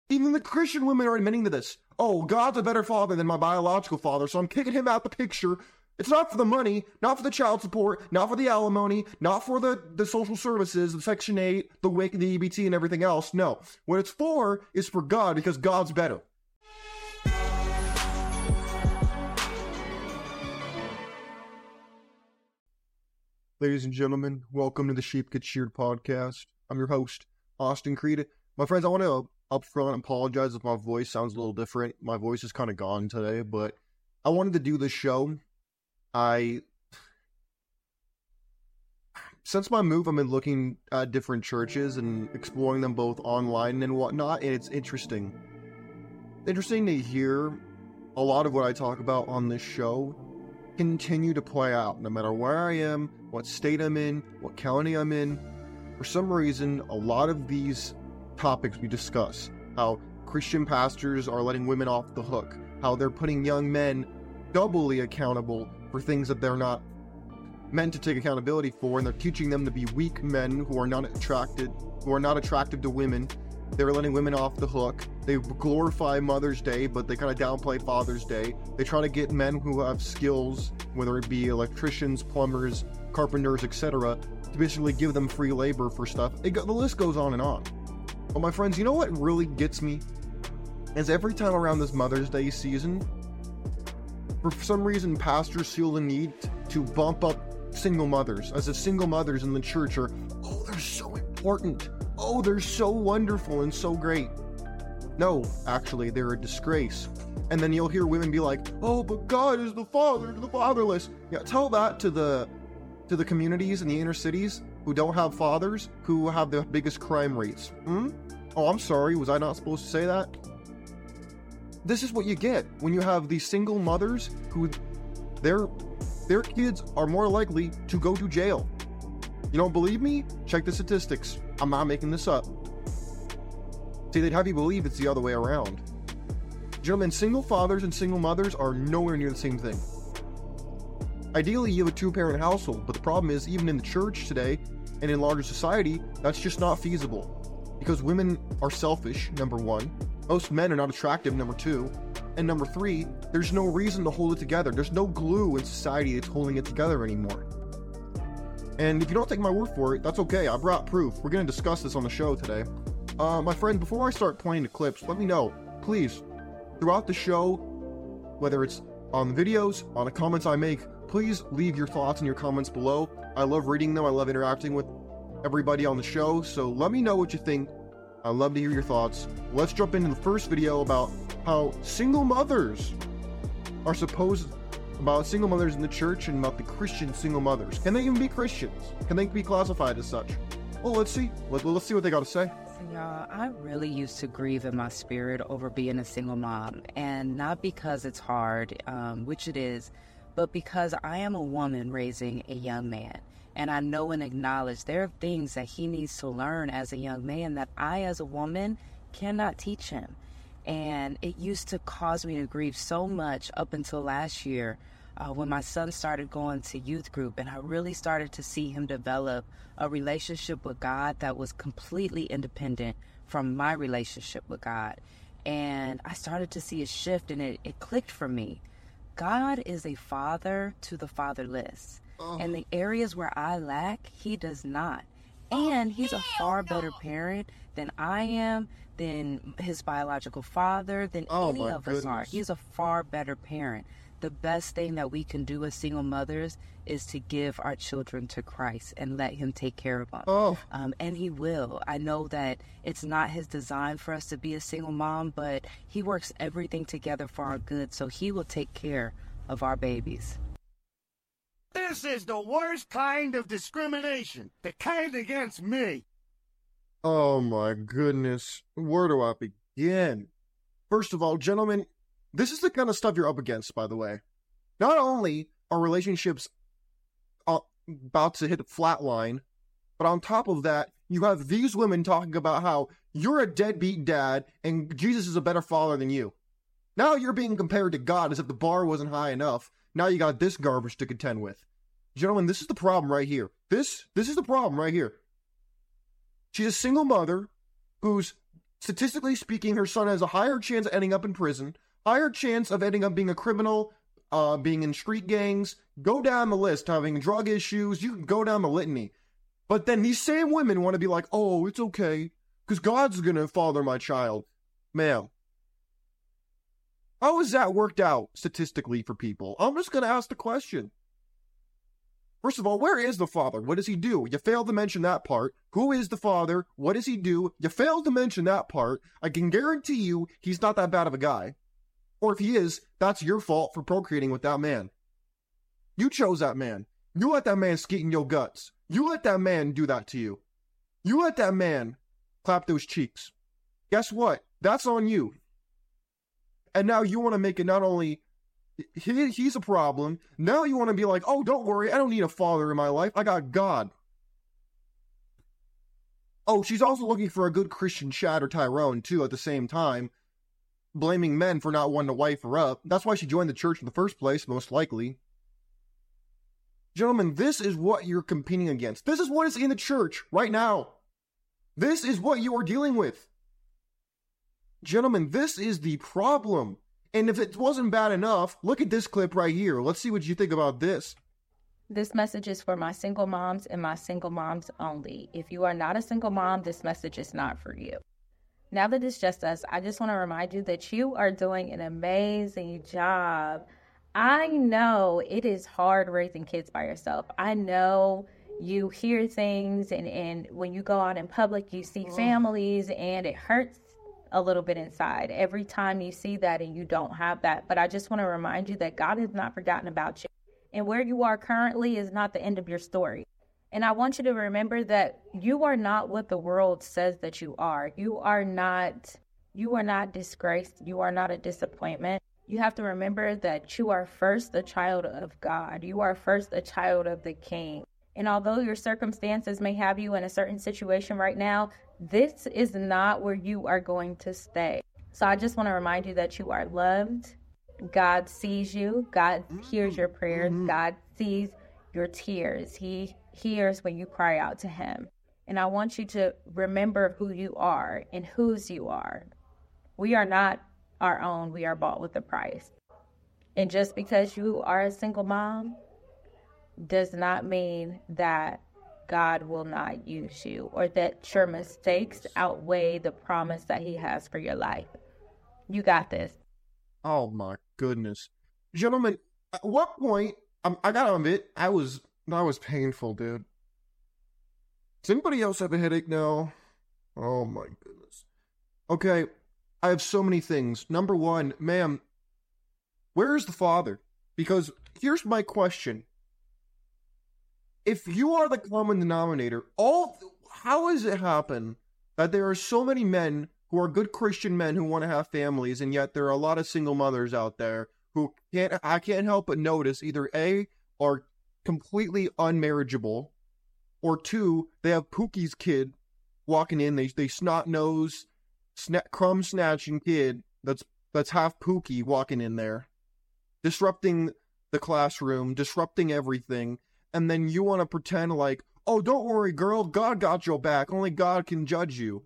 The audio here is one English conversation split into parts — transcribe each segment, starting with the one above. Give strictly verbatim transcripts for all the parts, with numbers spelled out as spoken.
Even the Christian women are admitting to this. Oh, God's a better father than my biological father, so I'm kicking him out the picture. It's not for the money, not for the child support, not for the alimony, not for the, the social services, the Section eight, the W I C, the E B T, and everything else. No. What it's for is for God, because God's better. Ladies and gentlemen, welcome to the Sheep Get Sheared podcast. I'm your host, Austin Creed. My friends, I want to up front apologize if my voice sounds a little different. My voice is kind of gone today, but I wanted to do this show. I, since my move, I've been looking at different churches and exploring them both online and whatnot, and it's interesting. Interesting to hear a lot of what I talk about on this show continue to play out, no matter where I am, what state I'm in, what county I'm in. For some reason, a lot of these topics we discuss, how Christian pastors are letting women off the hook, how they're putting young men doubly accountable for things that they're not meant to take accountability for, and they're teaching them to be weak men who are not attracted, who are not attractive to women. They're letting women off the hook. They glorify Mother's Day, but they kind of downplay Father's Day. They try to get men who have skills, whether it be electricians, plumbers, carpenters, et cetera, to basically give them free labor for stuff. It go, the list goes on and on. But my friends, you know what really gets me? Is every time around this Mother's Day season, for some reason, pastors feel the need to bump up single mothers, as if single mothers in the church are, oh, they're so important. Oh, they're so wonderful and so great. No, actually, they're a disgrace. And then you'll hear women be like, oh, but God is the father to the fatherless. Yeah, tell that to the to the communities in the inner cities who don't have fathers, who have the biggest crime rates. Hmm? Oh, I'm sorry, was I not supposed to say that? This is what you get when you have these single mothers who their their kids are more likely to go to jail. You don't believe me? Check the statistics. I'm not making this up. See, they'd have you believe it's the other way around. Gentlemen, single fathers and single mothers are nowhere near the same thing. Ideally, you have a two-parent household, but the problem is, even in the church today, and in larger society, that's just not feasible. Because women are selfish, number one. Most men are not attractive, number two. And number three, there's no reason to hold it together. There's no glue in society that's holding it together anymore. And if you don't take my word for it, that's okay. I brought proof. We're going to discuss this on the show today. Uh, my friend, before I start playing the clips, let me know, please, throughout the show, whether it's on the videos, on the comments I make, please leave your thoughts and your comments below. I love reading them. I love interacting with everybody on the show. So let me know what you think. I'd love to hear your thoughts. Let's jump into the first video about how single mothers are supposed, about single mothers in the church and about the Christian single mothers. Can they even be Christians? Can they be classified as such? Well, let's see. Let, let's see what they got to say. Y'all, I really used to grieve in my spirit over being a single mom, and not because it's hard, um, which it is, but because I am a woman raising a young man. And I know and acknowledge there are things that he needs to learn as a young man that I, as a woman, cannot teach him. And it used to cause me to grieve so much up until last year uh, when my son started going to youth group, and I really started to see him develop a relationship with God that was completely independent from my relationship with God. And I started to see a shift, and it, it clicked for me. God is a father to the fatherless. Oh. And the areas where I lack, he does not. And he's a far better parent than I am, than his biological father, than oh, any of goodness. us are. He's a far better parent. The best thing that we can do as single mothers is to give our children to Christ and let him take care of them. Oh. Um, and he will. I know that it's not his design for us to be a single mom, but he works everything together for our good, so he will take care of our babies. This is the worst kind of discrimination, the kind against me. Oh my goodness. Where do I begin? First of all, gentlemen, this is the kind of stuff you're up against, by the way. Not only are relationships uh, about to hit a flat line, but on top of that, you have these women talking about how you're a deadbeat dad and Jesus is a better father than you. Now you're being compared to God as if the bar wasn't high enough. Now you got this garbage to contend with. Gentlemen, this is the problem right here. This, this is the problem right here. She's a single mother who's Statistically speaking, her son has a higher chance of ending up in prison, higher chance of ending up being a criminal, uh, being in street gangs. Go down the list, having drug issues. You can go down the litany. But then these same women want to be like, oh, it's okay, because God's going to father my child. Ma'am, how has that worked out statistically for people? I'm just going to ask the question. First of all, where is the father? What does he do? You failed to mention that part. Who is the father? What does he do? You failed to mention that part. I can guarantee you he's not that bad of a guy. Or if he is, that's your fault for procreating with that man. You chose that man. You let that man skate in your guts. You let that man do that to you. You let that man clap those cheeks. Guess what? That's on you. And now you want to make it not only he, he's a problem, now you want to be like, oh, don't worry, I don't need a father in my life, I got God. Oh, she's also looking for a good Christian Chad or Tyrone, too, at the same time, blaming men for not wanting to wife her up. That's why she joined the church in the first place, most likely. Gentlemen, this is what you're competing against. This is what is in the church right now. This is what you are dealing with. Gentlemen, this is the problem. And if it wasn't bad enough, look at this clip right here. Let's see what you think about this. This message is for my single moms and my single moms only. If you are not a single mom, this message is not for you. Now that it's just us, I just want to remind you that you are doing an amazing job. I know it is hard raising kids by yourself. I know you hear things and, and when you go out in public, you see families and it hurts a little bit inside every time you see that and you don't have that. But I just want to remind you that God has not forgotten about you. And where you are currently is not the end of your story. And I want you to remember that you are not what the world says that you are. You are not, you are not disgraced. You are not a disappointment. You have to remember that you are first a child of God. You are first a child of the King. And although your circumstances may have you in a certain situation right now, this is not where you are going to stay. So I just want to remind you that you are loved. God sees you. God hears your prayers. God sees your tears. He hears when you cry out to him. And I want you to remember who you are and whose you are. We are not our own. We are bought with a price. And just because you are a single mom does not mean that God will not use you or that your mistakes outweigh the promise that he has for your life. You got this. Oh my goodness. Gentlemen, at what point, um, I gotta admit, I was, that was painful, dude. Does anybody else have a headache now? Oh my goodness. Okay, I have so many things. Number one, ma'am, where is the father? Because here's my question. If you are the common denominator, all how does it happen that there are so many men who are good Christian men who want to have families, and yet there are a lot of single mothers out there who can't, I can't help but notice either A, are completely unmarriageable, or two, they have Pookie's kid walking in, they they snot nose, sna- crumb snatching kid that's that's half Pookie walking in there, disrupting the classroom, disrupting everything. And then you want to pretend like, oh, don't worry, girl, God got your back. Only God can judge you.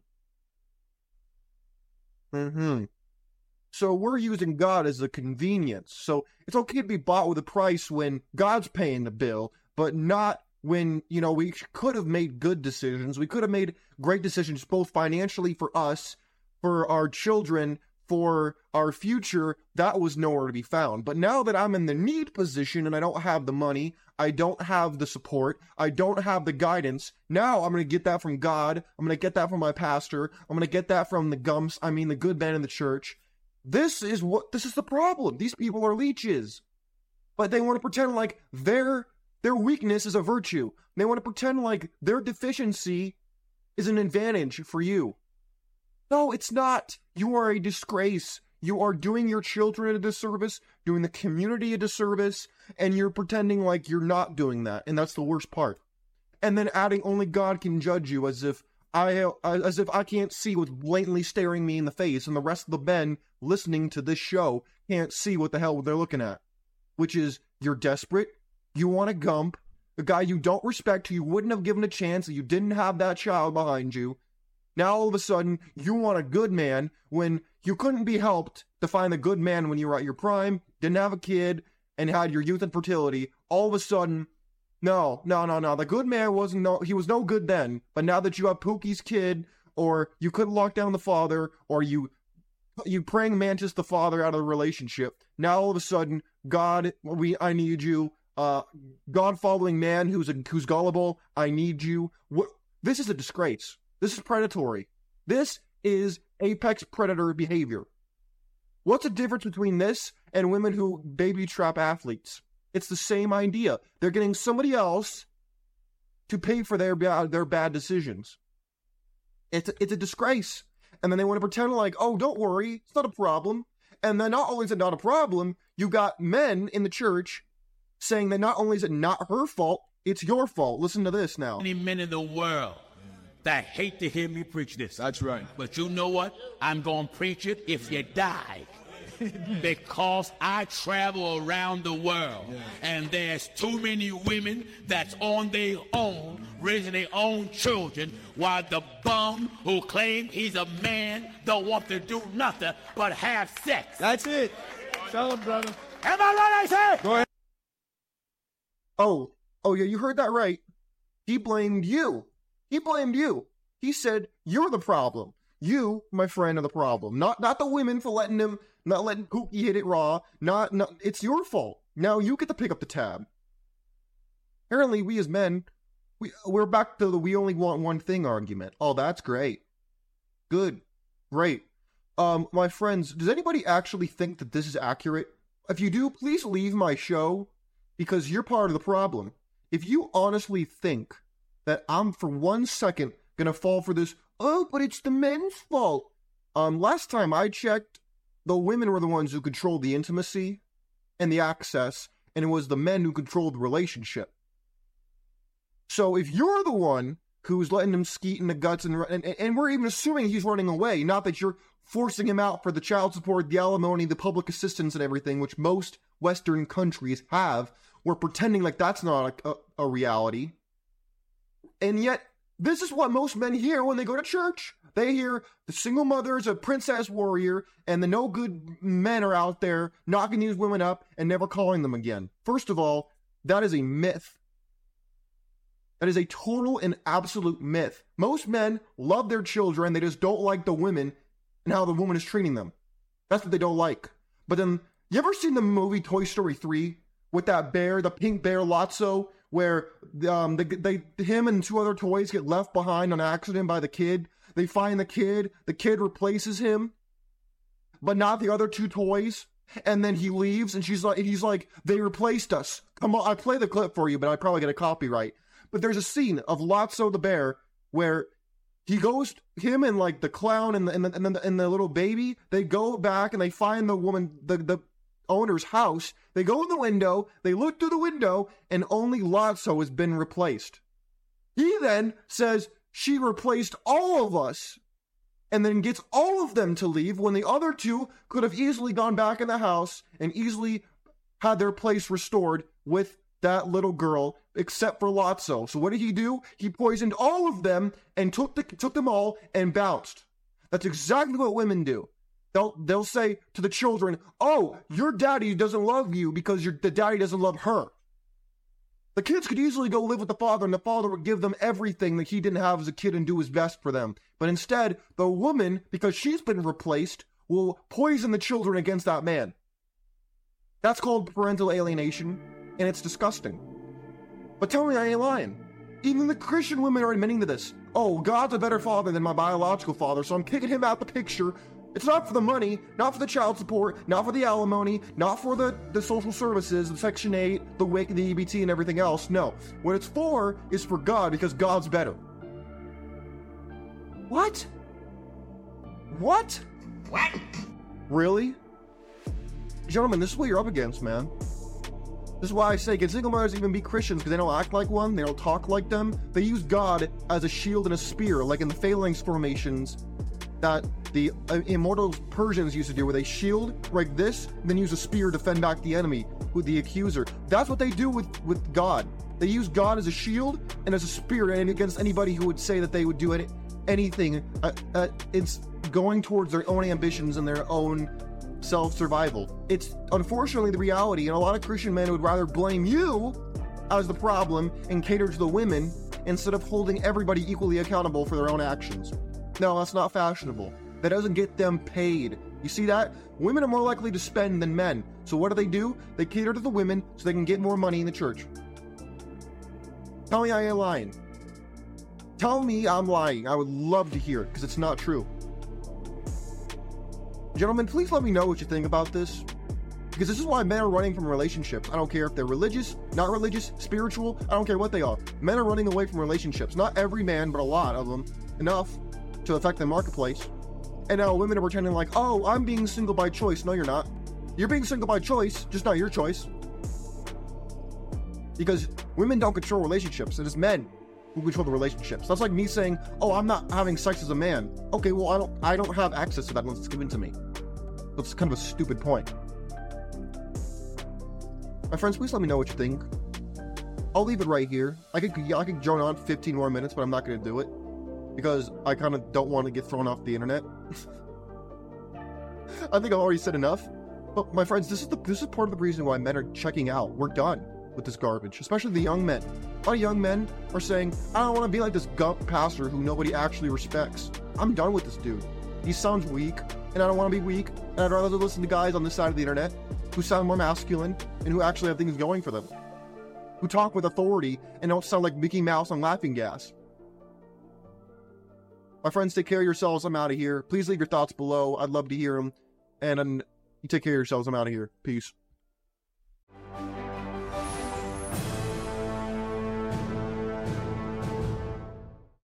Mm-hmm. So we're using God as a convenience. So it's okay to be bought with a price when God's paying the bill, but not when, you know, we could have made good decisions. We could have made great decisions both financially for us, for our children, for our future. That was nowhere to be found. But now that I'm in the need position and I don't have the money, I don't have the support, I don't have the guidance, now I'm going to get that from God, I'm going to get that from my pastor, I'm going to get that from the gumps, I mean the good men in the church. This is what, this is the problem. These people are leeches. But they want to pretend like their, their weakness is a virtue. They want to pretend like their deficiency is an advantage for you. No, it's not. You are a disgrace. You are doing your children a disservice, doing the community a disservice, and you're pretending like you're not doing that, and that's the worst part. And then adding only God can judge you as if I as if I can't see what's blatantly staring me in the face, and the rest of the men listening to this show can't see what the hell they're looking at. Which is, you're desperate, you want a gump, a guy you don't respect, who you wouldn't have given a chance if you didn't have that child behind you, Now all of a sudden, you want a good man when you couldn't be helped to find a good man when you were at your prime, didn't have a kid, and had your youth and fertility. All of a sudden, no, no, no, no. The good man wasn't no, he was no good then. But now that you have Pookie's kid, or you couldn't lock down the father, or you you praying mantis the father out of the relationship, now all of a sudden, God, we, I need you. Uh, God-following man who's a, who's gullible, I need you. What? This is a disgrace. This is predatory. This is apex predator behavior. What's the difference between this and women who baby trap athletes? It's the same idea. They're getting somebody else to pay for their their bad decisions. It's a, it's a disgrace. And then they want to pretend like, oh, don't worry, it's not a problem. And then not only is it not a problem, you got men in the church saying that not only is it not her fault, it's your fault. Listen to this now. Many men in the world that hate to hear me preach this. That's right. But you know what? I'm going to preach it if you die. Because I travel around the world, yeah. And there's too many women that's on their own, raising their own children, while the bum who claims he's a man don't want to do nothing but have sex. That's it. Tell him, brother. Am I right, I said? Go ahead. Oh, oh yeah, you heard that right. He blamed you. He blamed you. He said, you're the problem. You, my friend, are the problem. Not not the women for letting him, not letting Pookie hit it raw. Not, not, it's your fault. Now you get to pick up the tab. Apparently, we as men, we, we're back to the we only want one thing argument. Oh, that's great. Good. Great. Um, my friends, does anybody actually think that this is accurate? If you do, please leave my show, because you're part of the problem. If you honestly think that I'm for one second gonna fall for this, oh, but it's the men's fault. Um, last time I checked, the women were the ones who controlled the intimacy and the access, and it was the men who controlled the relationship. So if you're the one who's letting him skeet in the guts, and, and, and we're even assuming he's running away, not that you're forcing him out for the child support, the alimony, the public assistance and everything, which most Western countries have, we're pretending like that's not a, a, a reality. And yet, this is what most men hear when they go to church. They hear the single mother is a princess warrior, and the no good men are out there knocking these women up and never calling them again. First of all, that is a myth. That is a total and absolute myth. Most men love their children, they just don't like the women and how the woman is treating them. That's what they don't like. But then, you ever seen the movie Toy Story three with that bear, the pink bear Lotso, where um, they, they, him and two other toys get left behind on accident by the kid? They find the kid, the kid replaces him, but not the other two toys, and then he leaves, and she's like, he's like, they replaced us. Come on, I play the clip for you, but I probably get a copyright. But there's a scene of Lotso the bear where he goes, him and like the clown and the and the, and the, and the little baby, they go back and they find the woman, the the owner's house. They go in the window, they look through the window, and only Lotso has been replaced. He then says, she replaced all of us, and then gets all of them to leave when the other two could have easily gone back in the house and easily had their place restored with that little girl, except for Lotso. So what did he do? He poisoned all of them and took the, took them all and bounced. That's exactly what women do. They'll they'll say to the children, oh, your daddy doesn't love you because your the daddy doesn't love her. The kids could easily go live with the father, and the father would give them everything that he didn't have as a kid and do his best for them. But instead, the woman, because she's been replaced, will poison the children against that man. That's called parental alienation, and it's disgusting. But tell me I ain't lying. Even the Christian women are admitting to this. Oh, God's a better father than my biological father, so I'm kicking him out the picture. It's not for the money, not for the child support, not for the alimony, not for the, the social services, the Section eight, the W I C, the E B T, and everything else. No. What it's for is for God, because God's better. What? What? What? Really? Gentlemen, this is what you're up against, man. This is why I say, can single mothers even be Christians? Because they don't act like one, they don't talk like them. They use God as a shield and a spear, like in the Phalanx formations that the uh, immortal Persians used to do, where they shield like this, then use a spear to fend back the enemy with the accuser. That's what they do with, with God. They use God as a shield and as a spear and against anybody who would say that they would do any, anything. Uh, uh, it's going towards their own ambitions and their own self-survival. It's unfortunately the reality, and a lot of Christian men would rather blame you as the problem and cater to the women instead of holding everybody equally accountable for their own actions. No, that's not fashionable. That doesn't get them paid. You see that? Women are more likely to spend than men. So what do they do? They cater to the women so they can get more money in the church. Tell me I ain't lying. Tell me I'm lying. I would love to hear it, because it's not true. Gentlemen, please let me know what you think about this. Because this is why men are running from relationships. I don't care if they're religious, not religious, spiritual, I don't care what they are. Men are running away from relationships. Not every man, but a lot of them. Enough to affect the marketplace. And now women are pretending like, oh, I'm being single by choice. No, you're not. You're being single by choice, just not your choice. Because women don't control relationships. It is men who control the relationships. That's like me saying, oh, I'm not having sex as a man. Okay, well, I don't I don't have access to that unless it's given to me. That's kind of a stupid point. My friends, please let me know what you think. I'll leave it right here. I could I could drone on fifteen more minutes, but I'm not going to do it. Because I kind of don't want to get thrown off the internet. I think I've already said enough. But my friends, this is the this is part of the reason why men are checking out. We're done with this garbage, especially the young men. A lot of young men are saying, I don't want to be like this gump pastor who nobody actually respects. I'm done with this dude. He sounds weak, and I don't want to be weak, and I'd rather listen to guys on this side of the internet who sound more masculine and who actually have things going for them. Who talk with authority and don't sound like Mickey Mouse on laughing gas. My friends, take care of yourselves. I'm out of here. Please leave your thoughts below. I'd love to hear them. And um, you take care of yourselves. I'm out of here. Peace.